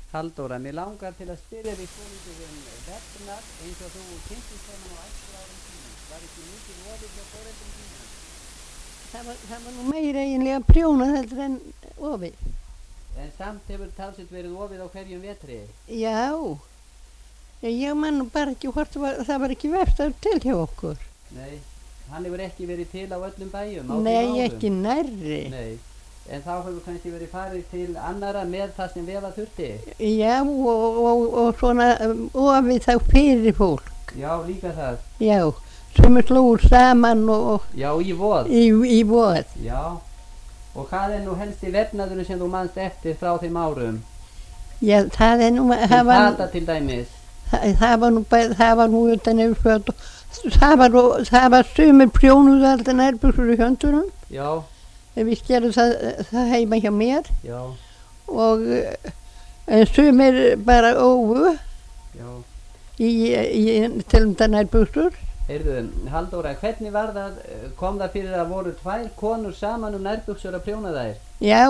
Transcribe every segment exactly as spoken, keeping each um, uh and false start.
Halldóra, mér langar til að spyrja þig svolítið um vefnað eins og þú kynntist þeim á æskuárum þínum. Var ekki mikið ofið hjá foreldrum þínum? Það var, það var nú meira eiginlega prjónað heldur en ofið. En samt hefur talsett verið ofið á hverjum vetri? Já, ég, ég man nú bara ekki hvort það var, það var ekki verstaður til hjá okkur. Nei, hann hefur ekki verið til á öllum bæjum á þeim Nei, árum? ekki nærri. Nei, en þá hefur kannski verið farið til annara með það sem vefa þurfti? Já, og, og, og svona um, ofið þá fyrir fólk. Já, líka það? Já, sem er slúr saman og Já, í voð? í, í voð. Já, og hvað er nú helsti vefnaðurinn sem þú manst eftir frá þeim árum? Já, það er nú, Til það var, fata til dæmis? það, það var nú, bæ- það var nú utan yfir föt og það var, nú- það var sumir prjónuð alltaf nærbuxur í höndunum. Já, Við gerum það, það heima hjá mér já, og eh, en sumir bara óvu já. í, í til þetta nærbuxur. Heyrðu, Halldóra, hvernig var það, eh, kom það fyrir að voru tvær konur saman um nærbuxur að prjóna þær? Já,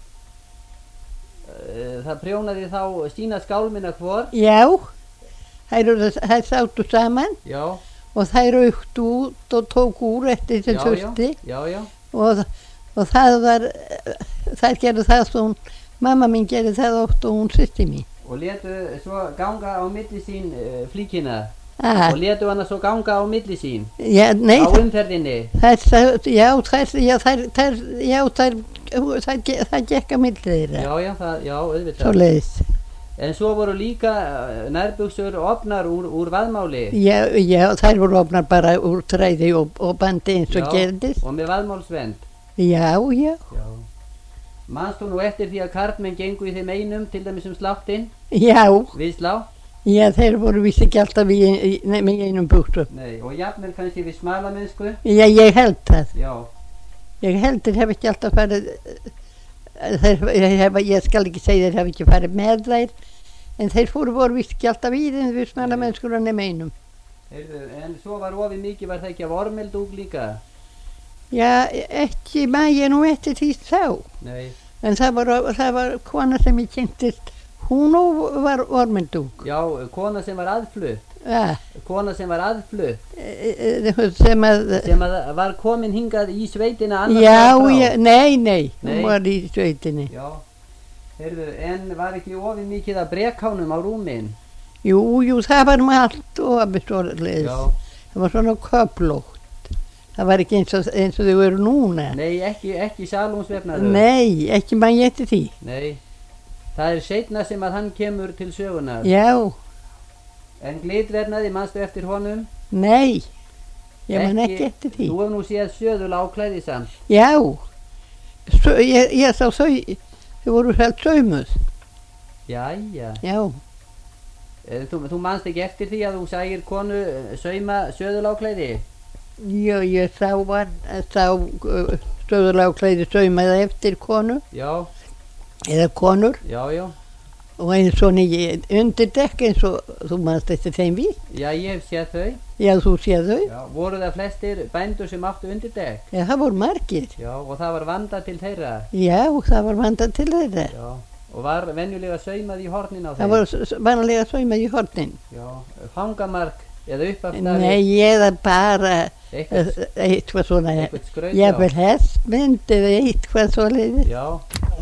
Eh, Það prjónaði þá sína skálmina hvor? já, þær, eru- þær sátu saman Já, og þær auktu út og tók úr eftir sem já, já, þurfti já, já, og, og það var, þær gerðu það svo hún, mamma mín gerði það oft og hún sýsti mín. og letu svo ganga á milli sín uh, flíkina Ah, og letu hana svo ganga á milli sín já, nei, á umferðinni. þær, sá- já, þær, já, þær, þær, já, þær, þær, ge- það gekk að milli þeirra, Já, já, það, já, auðvitað. svo leiðis. En svo voru líka uh, nærbuxur opnar úr, úr vaðmáli. Já, já, þær voru opnar bara úr træði og, og bandi eins og Já, gerðist. og með vaðmálsvend. Já, já, Já. Manst þú nú eftir því að karlmenn gengu í þeim einum, til dæmis um sláttinn, já, við slá? já, þeir voru víst ekki alltaf í, í, nei, með einum buxum. Nei, og jafnvel kannski við smalamennsku? Já, ég held það. Já, Ég held þeir hef ekki alltaf farið, eh, þeir, ég, hef, ég skal ekki segja þeir hef ekki farið með þær, en þeir fóru voru víst ekki alltaf í þeim við smala mennskur nema einum. heyrðu, en svo var ofið mikið, var það ekki af ormeldúk líka? Já, ekki maður ég nú eftir því þá, Nei, en það var, það var kona sem ég kynntist, hún og var ormendúk. já, kona sem var aðflutt, Ja, kona sem var aðflutt, sem að, sem að var komin hingað í sveitina annars já, staðar frá. já, nei, nei, hún Nei. var í sveitinni. Já, heyrðu, en var ekki ofið mikið af brekkánum á rúmin? Jú, jú, það var nú allt ofið svoleiðis. Já, Það var svona köflótt. Það var ekki eins og, eins og þau eru núna. nei, ekki, ekki salónsvefnaður? Nei, ekki maður ég eftir því. Nei, það er seinna sem að hann kemur til sögunar. Já, En glitvefnaði, manstu eftir honum? nei, ég man ekki eftir því. Þú hefur nú séð söðul áklæði samt. Já, Sö, ég, ég sá þau, þau voru helt saumuð. Jæja, Já, Eh, þú, þú manst ekki eftir því að þú sægir konu eh, sauma söðul áklæði? já, ég sá var, sá uh, stöðuláklæði saumaði eftir konu, Já, eða konur, já, já. og eins og nýja undirdekk eins og þú manst eftir þeim við. Já, ég hef séð þau. Já, þú séð þau. Já, voru það flestir bændur sem áttu undirdekk? Já, það voru margir. Já, og það var vanda til þeirra? Já, það var vandað til þeirra. Já, og var venjulega saumað í hornin á þeim? Það var vanlega saumað í hornin. Já, fangamark eða uppafstafi? Nei, eða bara Eitthvað, eh, eitthvað svona, eitthvað skraut? jafnvel hestmynd eða eitthvað svoleiðis. Já.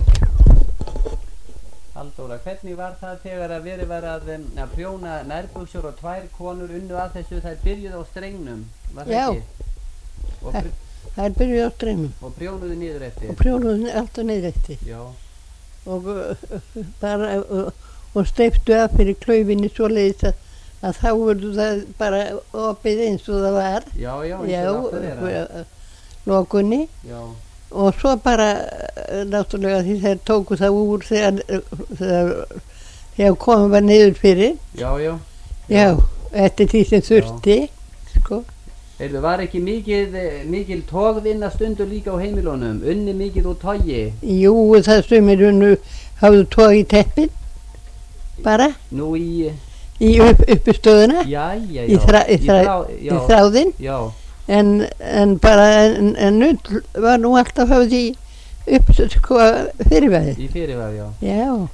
Halldóra, hvernig var það þegar að verið var að, em, að prjóna nærbuxur og tvær konur unnu að þessu, þær byrjuðu á strengnum, var það Já. ekki? Og, Það- pr Það er byrjuð á strengum og prjónuðu niður eftir? og prjónuðu alltaf niður eftir Já, og uh, bara uh, og steiftu af fyrir klaufinni svoleiðis að, að þá verður það bara opið eins og það var. já, já, eins Já, og það átti að vera. uh, lokunni. Já, Og svo bara, uh, náttúrulega því þeir tóku það úr þegar, þegar, þegar komum var niður fyrir. já, já. Já, eftir því sem þurfti, sko. Heyrðu, var ekki mikið, eh, mikil tógvinna stundur líka á heimilunum, unni mikið úr togi? Jú, það sumir unnu hafðu tóð í teppin, bara, Nú í, í upp, uppistöðuna, já, já, já. í, þra, í, þra, þrá- í já, þráðinn. já, En, en bara, en, en null var nú alltaf hafði upp, sko, fyrirvæði. í fyrirvæð, já. Já.